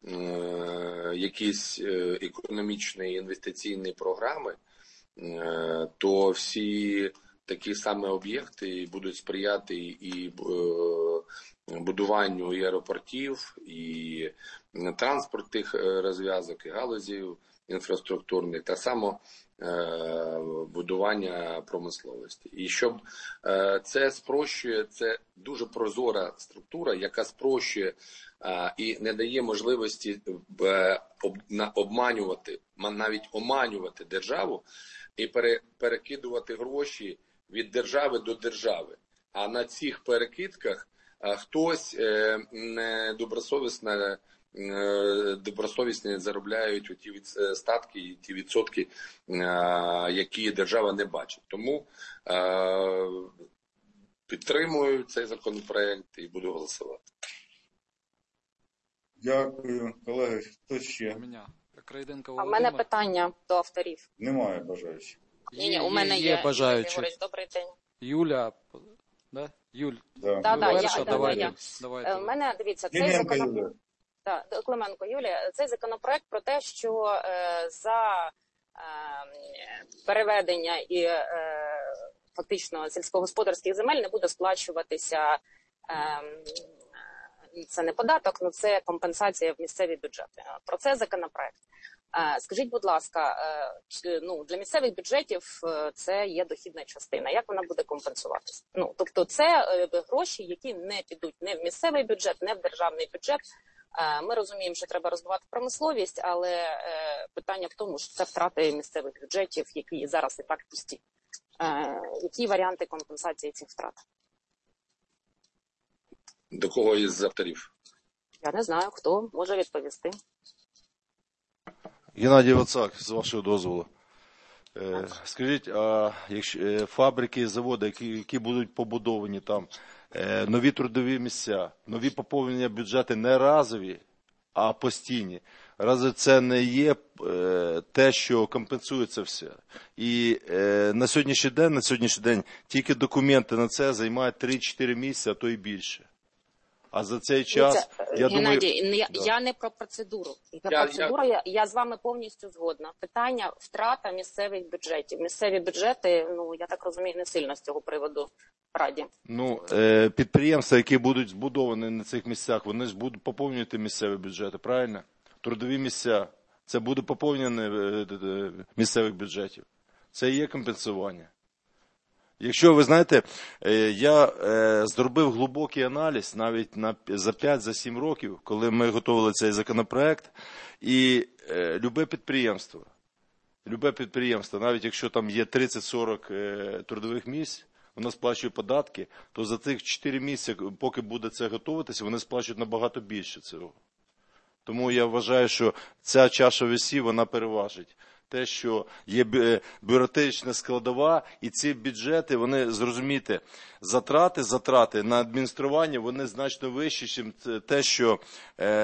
якісь економічні інвестиційні програми, то всі такі саме об'єкти будуть сприяти і будуванню і аеропортів, і транспортних розв'язок, і галузів інфраструктурних, так само будування промисловості. І щоб це спрощує, це дуже прозора структура, яка спрощує і не дає можливості обманювати, навіть оманювати державу і перекидувати гроші від держави до держави. А на цих перекидках хтось добросовісно заробляють ті статки, ті відсотки, які держава не бачить. Тому підтримую цей законопроект і буду голосувати. Дякую, колеги. Хто ще? А в мене питання до авторів. Немає бажаючих. Ні, у мене є. Бажаючі. Добрий день. Юля, да? Юль. Давайте. У мене, дивіться, цей законопроект. Клименко Юлія, цей законопроект про те, що за переведення і фактично сільськогосподарських земель не буде сплачуватися, це не податок, але це компенсація в місцеві бюджети. Про це законопроект. Скажіть, будь ласка, для місцевих бюджетів це є дохідна частина. Як вона буде компенсуватися? Тобто це гроші, які не підуть не в місцевий бюджет, не в державний бюджет. Ми розуміємо, що треба розвивати промисловість, але питання в тому, що це втрати місцевих бюджетів, які зараз і так пусті. Які варіанти компенсації цих втрат? До кого із авторів? Я не знаю, хто може відповісти. Геннадій Вацак, з вашого дозволу. Скажіть, а якщо фабрики, заводи, які будуть побудовані там, нові трудові місця, нові поповнення бюджету не разові, а постійні. Разве це не є те, що компенсується все? І на сьогоднішній день тільки документи на це займають 3-4 місяці, а то й більше. А за цей час, Геннадій, я не про процедуру. Я з вами повністю згодна. Питання втрата місцевих бюджетів. Місцеві бюджети, я так розумію, не сильно з цього приводу в Раді. Підприємства, які будуть збудовані на цих місцях, вони ж будуть поповнювати місцеві бюджети, правильно? Трудові місця, це буде поповнення місцевих бюджетів. Це і є компенсування. Якщо ви знаєте, я зробив глибокий аналіз навіть за 5-7 років, коли ми готували цей законопроект, і любе підприємство, навіть якщо там є 30-40 трудових місць, воно сплачує податки, то за цих 4 місяці, поки буде це готуватися, вони сплачують набагато більше цього. Тому я вважаю, що ця чаша весів, вона переважить те, що є бюрократична складова, і ці бюджети, вони, зрозумійте, затрати на адміністрування, вони значно вищі, ніж те, що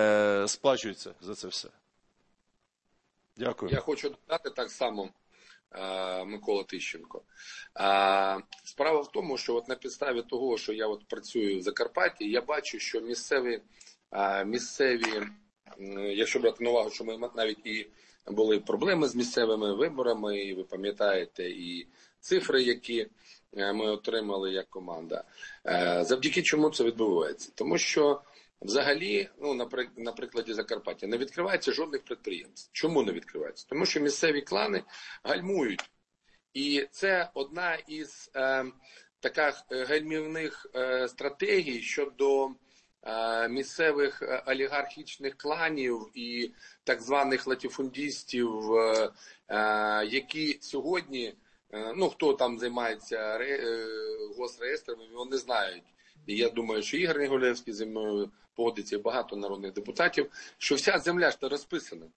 сплачується за це все. Дякую. Я хочу додати так само, Микола Тищенко. Справа в тому, що от на підставі того, що я от працюю в Закарпатті, я бачу, що місцеві, якщо брати на увагу, що ми навіть і були проблеми з місцевими виборами, і ви пам'ятаєте і цифри, які ми отримали як команда. Завдяки чому це відбувається? Тому що взагалі, на прикладі Закарпаття, не відкривається жодних підприємств. Чому не відкривається? Тому що місцеві клани гальмують. І це одна із таких гальмівних стратегій щодо місцевих олігархічних кланів і так званих латифундистів, які сьогодні, хто там займається госреєстрами, вони знають. І я думаю, що Ігор Негулевський зі мною погодиться, і багато народних депутатів, що вся земля ж розписана.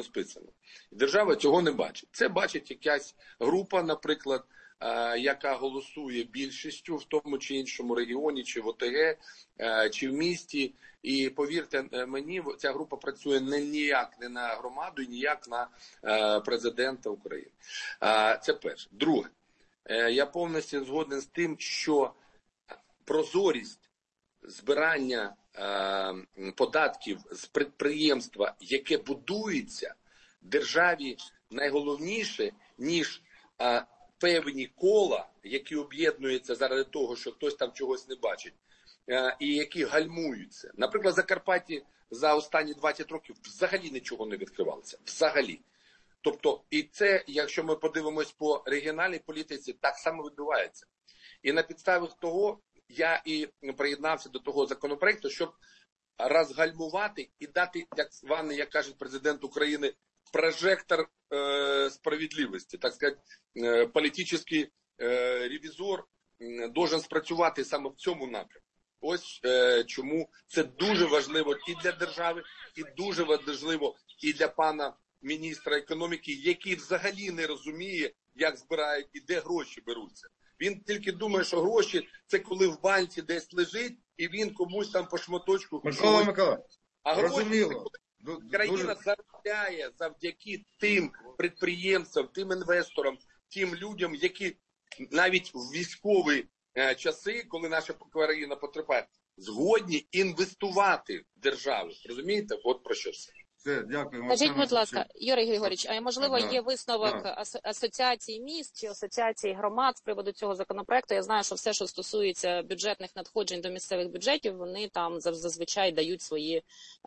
І держава цього не бачить. Це бачить якась група, наприклад, яка голосує більшістю в тому чи іншому регіоні, чи в ОТГ, чи в місті. І повірте мені, ця група працює ніяк не на громаду, ніяк на президента України. Це перше. Друге, я повністю згоден з тим, що прозорість збирання податків з підприємства, яке будується, державі найголовніше, ніж певні кола, які об'єднуються заради того, що хтось там чогось не бачить, і які гальмуються. Наприклад, в Закарпатті за останні 20 років взагалі нічого не відкривалося. Взагалі. Тобто, і це, якщо ми подивимось по регіональній політиці, так само відбувається. І на підставі того я і приєднався до того законопроекту, щоб розгальмувати і дати, так званий, як каже президент України, прожектор справедливості, так сказати, політичний ревізор должен спрацювати саме в цьому напрямку. Ось чому це дуже важливо і для держави, і дуже важливо і для пана міністра економіки, який взагалі не розуміє, як збирають і де гроші беруться. Він тільки думає, що гроші – це коли в банці десь лежить, і він комусь там по шматочку... Микола, а гроші розуміло. – коли країна заробляє завдяки тим підприємцям, тим інвесторам, тим людям, які навіть в військові часи, коли наша країна потрапляє, згодні інвестувати в державу. Розумієте? От про що це. Дякую. Скажіть, будь ласка, Юрій Григорович, а можливо є висновок асоціації міст чи асоціації громад з приводу цього законопроекту? Я знаю, що все, що стосується бюджетних надходжень до місцевих бюджетів, вони там зазвичай дають свої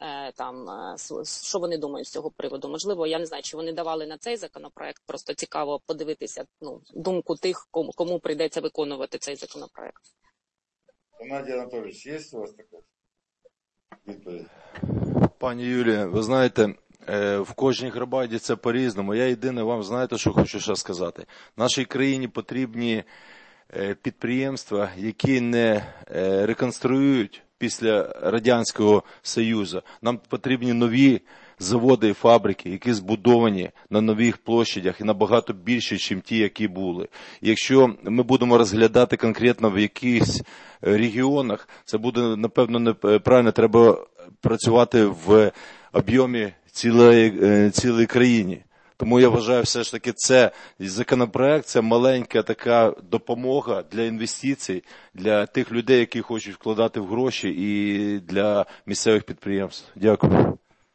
що вони думають з цього приводу. Можливо, я не знаю, чи вони давали на цей законопроект. Просто цікаво подивитися думку тих, кому прийдеться виконувати цей законопроект. Геннадій Анатолійович, є у вас така відповідь? Пані Юлія, ви знаєте, в кожній громаді це по-різному. Я єдине вам, знаєте, що хочу ще сказати. Нашій країні потрібні підприємства, які не реконструюють після Радянського Союзу. Нам потрібні нові заводи і фабрики, які збудовані на нових площадях і набагато більше, ніж ті, які були. Якщо ми будемо розглядати конкретно в якихось регіонах, це буде, напевно, неправильно. Треба працювати в об'ємі цілої країни. Тому я вважаю, все ж таки, це законопроект, це маленька така допомога для інвестицій, для тих людей, які хочуть вкладати в гроші, і для місцевих підприємств. Дякую.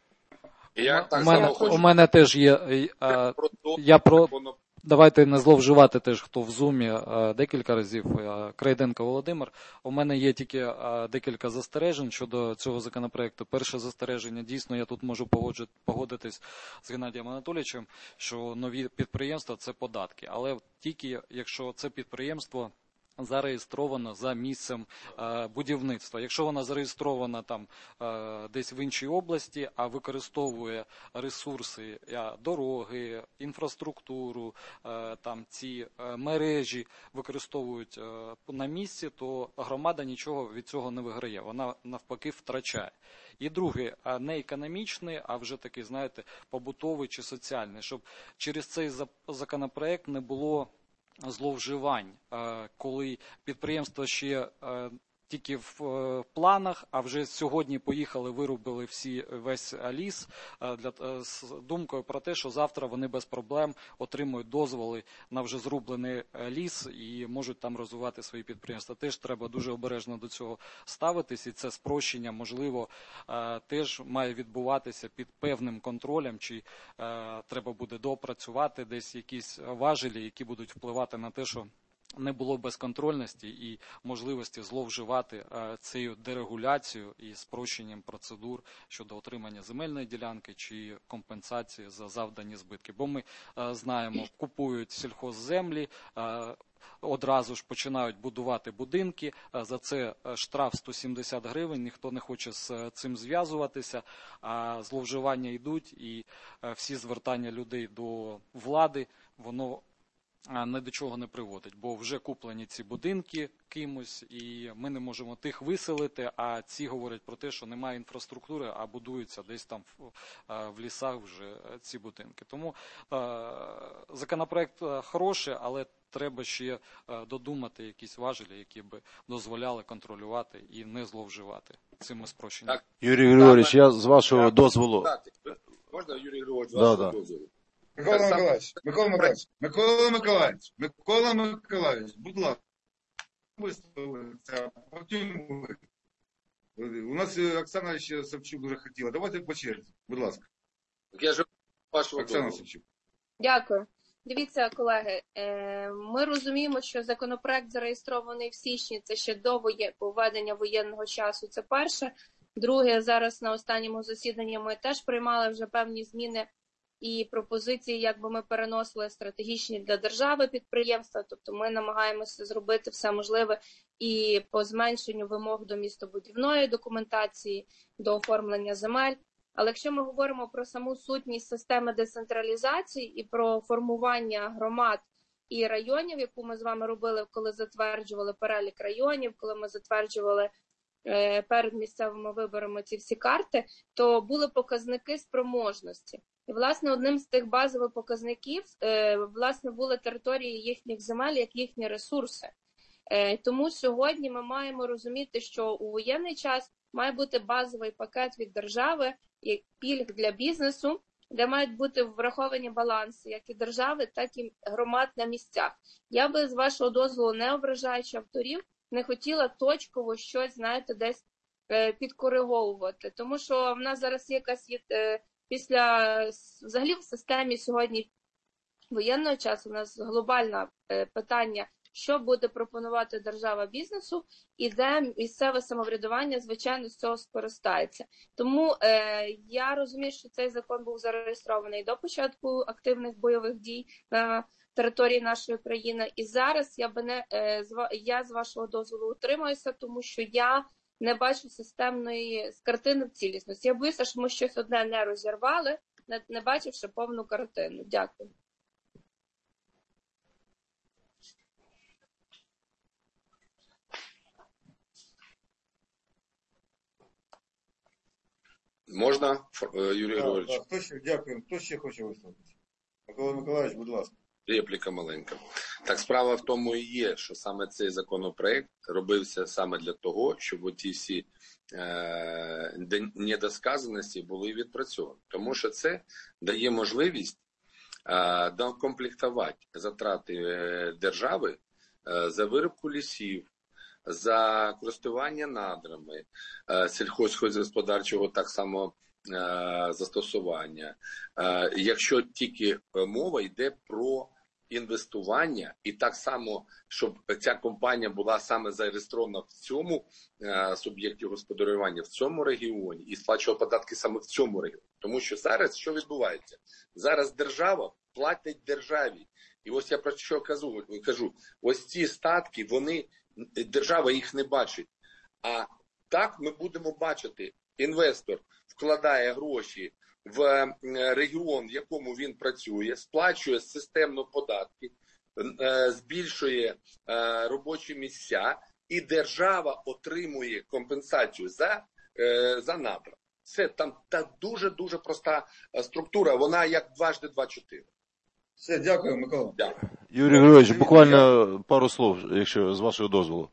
У мене теж є, давайте не зловживати теж, хто в Зумі декілька разів, Крайденко Володимир. У мене є тільки декілька застережень щодо цього законопроекту. Перше застереження, дійсно, я тут можу погодитись з Геннадієм Анатолійовичем, що нові підприємства – це податки. Але тільки, якщо це підприємство зареєстровано за місцем будівництва. Якщо вона зареєстрована там десь в іншій області, а використовує ресурси, дороги, інфраструктуру, там ці мережі використовують на місці, то громада нічого від цього не виграє. Вона навпаки втрачає. І друге, не економічний, а вже такий, знаєте, побутовий чи соціальний, щоб через цей законопроект не було зловживань, коли підприємство ще тільки в планах, а вже сьогодні поїхали, вирубили весь ліс з думкою про те, що завтра вони без проблем отримують дозволи на вже зрублений ліс і можуть там розвивати свої підприємства. Теж треба дуже обережно до цього ставитись, і це спрощення, можливо, теж має відбуватися під певним контролем, чи треба буде допрацювати десь якісь важелі, які будуть впливати на те, що не було безконтрольності і можливості зловживати цією дерегуляцією і спрощенням процедур щодо отримання земельної ділянки чи компенсації за завдані збитки. Бо ми знаємо, купують сільхозземлі, одразу ж починають будувати будинки, за це штраф 170 гривень, ніхто не хоче з цим зв'язуватися, а зловживання йдуть і всі звертання людей до влади, воно ні до чого не приводить, бо вже куплені ці будинки кимось, і ми не можемо тих виселити, а ці говорять про те, що немає інфраструктури, а будуються десь там в лісах вже ці будинки. Тому законопроект хороший, але треба ще додумати якісь важелі, які б дозволяли контролювати і не зловживати цими спрощеннями. Юрій Григорович, я з вашого дозволу... Можна, Юрій Григорович, з вашого дозволу? Микола Миколаївич, будь ласка, у нас Оксана ще Савчук вже хотіла. Давайте по черзі, будь ласка. Я ж вашого Оксана Савчук. Дякую. Дивіться, колеги, ми розуміємо, що законопроект зареєстрований в січні, це ще до введення воєнного часу, це перше. Друге, зараз на останньому засіданні ми теж приймали вже певні зміни і пропозиції, як би ми переносили стратегічні для держави підприємства, тобто ми намагаємося зробити все можливе і по зменшенню вимог до містобудівної документації, до оформлення земель. Але якщо ми говоримо про саму сутність системи децентралізації і про формування громад і районів, яку ми з вами робили, коли затверджували перелік районів, коли ми затверджували перед місцевими виборами ці всі карти, то були показники спроможності. І, власне, одним з тих базових показників, власне, були території їхніх земель, як їхні ресурси. Тому сьогодні ми маємо розуміти, що у воєнний час має бути базовий пакет від держави, як пільг для бізнесу, де мають бути враховані баланси, як і держави, так і громад на місцях. Я би, з вашого дозволу, не ображаючи авторів, не хотіла точково щось, знаєте, десь підкориговувати. Тому що в нас зараз якась після, взагалі в системі сьогодні воєнного часу у нас глобальне питання, що буде пропонувати держава бізнесу і де місцеве самоврядування, звичайно, з цього скористається. Тому я розумію, що цей закон був зареєстрований до початку активних бойових дій на території нашої країни. І зараз я з вашого дозволу утримуюся, тому що я не бачу системної картини в цілісності. Я боюся, що ми щось одне не розірвали, не бачивши повну картину. Дякую. Можна, Юрій Григорович? Дякую. Хто ще хоче висловитися? Микола Миколаївич, будь ласка. Репліка маленька. Так, справа в тому і є, що саме цей законопроект робився саме для того, щоб оті всі недосказаності були відпрацьовані. Тому що це дає можливість докомплектувати затрати держави за вирубку лісів, за користування надрами, сільськогосподарчого так само застосування. Якщо тільки мова йде про інвестування, і так само, щоб ця компанія була саме зареєстрована в цьому суб'єкті господарювання, в цьому регіоні, і сплачувала податки саме в цьому регіоні. Тому що зараз що відбувається? Зараз держава платить державі. І ось я про що кажу. Ось ці статки, держава їх не бачить. А так ми будемо бачити, інвестор вкладає гроші в регіон, в якому він працює, сплачує системно податки, збільшує робочі місця, і держава отримує компенсацію за надра. Це там дуже-дуже проста структура, вона як дважди 2 – 4. Все, дякую, Микола. Дякую. Юрій Григорович, буквально пару слов, якщо з вашого дозволу.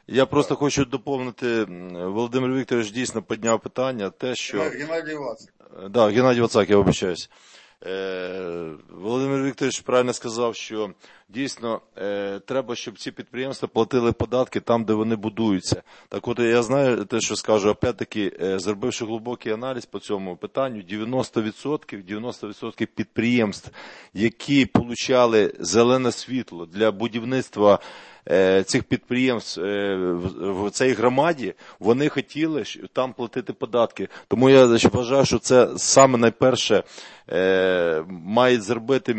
Я просто хочу доповнити, Володимир Вікторович дійсно підняв питання, те, що... Геннадій Вацак. Да, Геннадій Вацак, я вибачаюсь. Володимир Вікторович правильно сказав, що дійсно треба, щоб ці підприємства платили податки там, де вони будуються. Так от я знаю те, що скажу, опять-таки, зробивши глибокий аналіз по цьому питанню, 90% підприємств, які получали зелене світло для будівництва цих підприємств в цій громаді, вони хотіли там платити податки. Тому я вважаю, що це саме найперше має зробити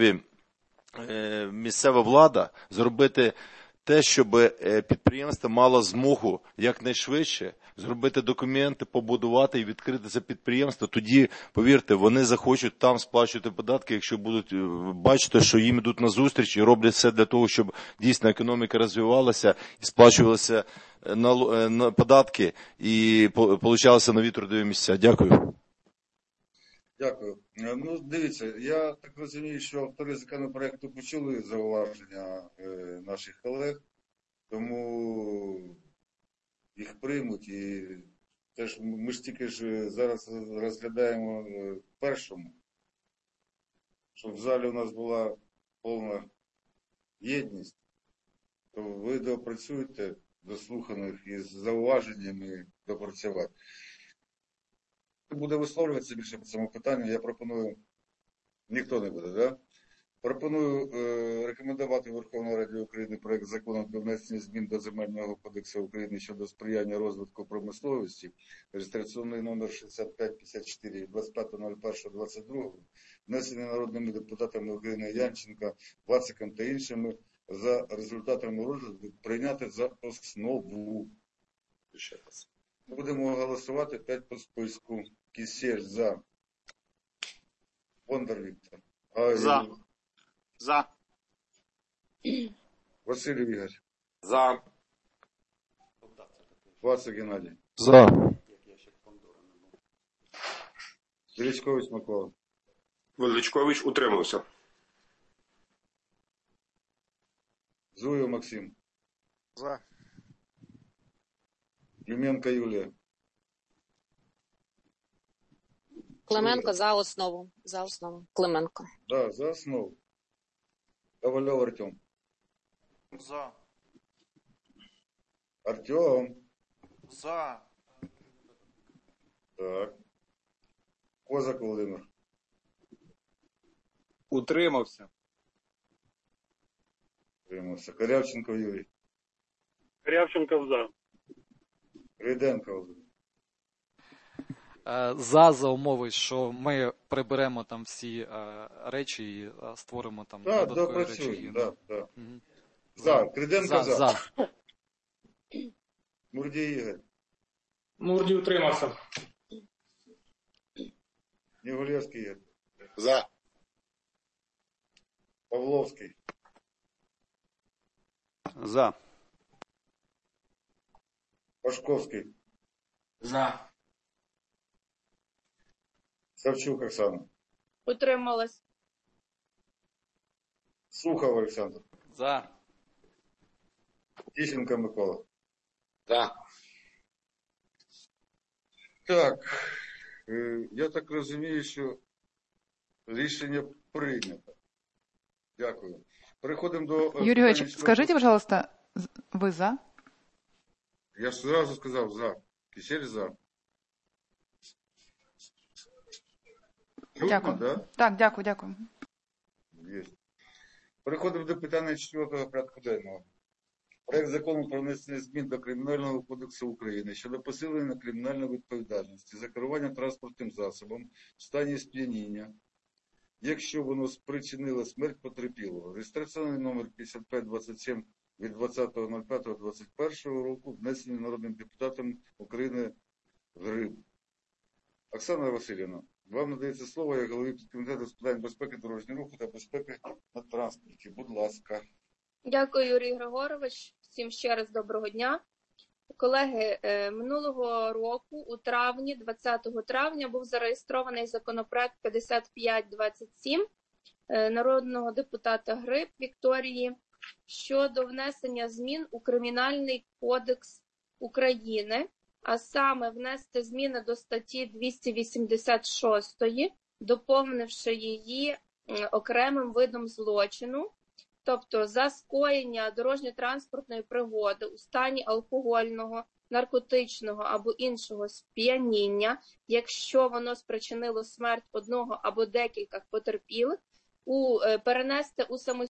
місцева влада, зробити те, щоб підприємство мало змогу якнайшвидше зробити документи, побудувати і відкрити це підприємство. Тоді, повірте, вони захочуть там сплачувати податки, якщо будуть бачити, що їм йдуть на зустріч і роблять все для того, щоб дійсно економіка розвивалася і сплачувалися податки і получалися нові трудові місця. Дякую. Дякую. Ну, дивіться, я так розумію, що автори законопроекту почули зауваження наших колег, тому їх приймуть. І теж ми ж тільки ж зараз розглядаємо першому, щоб в залі у нас була повна єдність, то ви доопрацюєте до слуханих із зауваженнями допрацювати. Буде висловлюватися більше по цьому питанню, я пропоную, ніхто не буде, да? Пропоную рекомендувати Верховній Раді України проект закону про внесення змін до Земельного кодексу України щодо сприяння розвитку промисловості, реєстраційний номер 6554 від 25.01.22, внесений народними депутатами України Янченка, Вацаком та іншими, за результатами розгляду прийняти за основу. Будемо голосувати 5 по списку. Кисель за. Бондар Віктор. За. Василь Ігор. За. Вацак Геннадій. За. Величкович Микола. Величкович утримався. Зуєв Максим. За. Клименко Юлія. Клименко за основу. За основу. Клименко. Да, за основу. Ковальов Артем. За. Артем. За. Так. Козак Володимир. Утримався. Утримався. Корявченко Юрій. Корявченко за. Риденко Володимир. За умови, що ми приберемо там всі речі і створимо там додаткові речі. Да. За. Криденко за. Мурдій Ігор. Мурдій утримався. Негулевський Ігор. За. Павловський. За. Пашковський. За. Савчук Оксана. Утрималась. Сухов Олександр. За. Тищенко Микола. За. Так, я так розумію, що рішення прийнято. Дякую. Переходимо до... Юрий Георгиевич, скажите, пожалуйста, вы за? Я ж сразу сказав за. Кисель за. Дякую. Да? Так, дякую. Є. Переходимо до питання 4-го порядку денного. Проект закону про внесення змін до Кримінального кодексу України щодо посилення кримінальної відповідальності за керування транспортним засобом в стані сп'яніння, якщо воно спричинило смерть потерпілого. Реєстраційний номер 5527 від 20.05.21 року, внесений народним депутатом України Гриб. Оксана Васильівна, вам надається слово як голові підкомітету з питань безпеки дорожнього руху та безпеки на транспорті. Будь ласка. Дякую, Юрій Григорович. Всім ще раз доброго дня. Колеги, минулого року, у травні, 20 травня, був зареєстрований законопроект 5527 народного депутата Гриб Вікторії щодо внесення змін у Кримінальний кодекс України, а саме внести зміни до статті 286, доповнивши її окремим видом злочину, тобто за скоєння дорожньо-транспортної пригоди у стані алкогольного, наркотичного або іншого сп'яніння, якщо воно спричинило смерть одного або декількох потерпілих, перенести у самостійну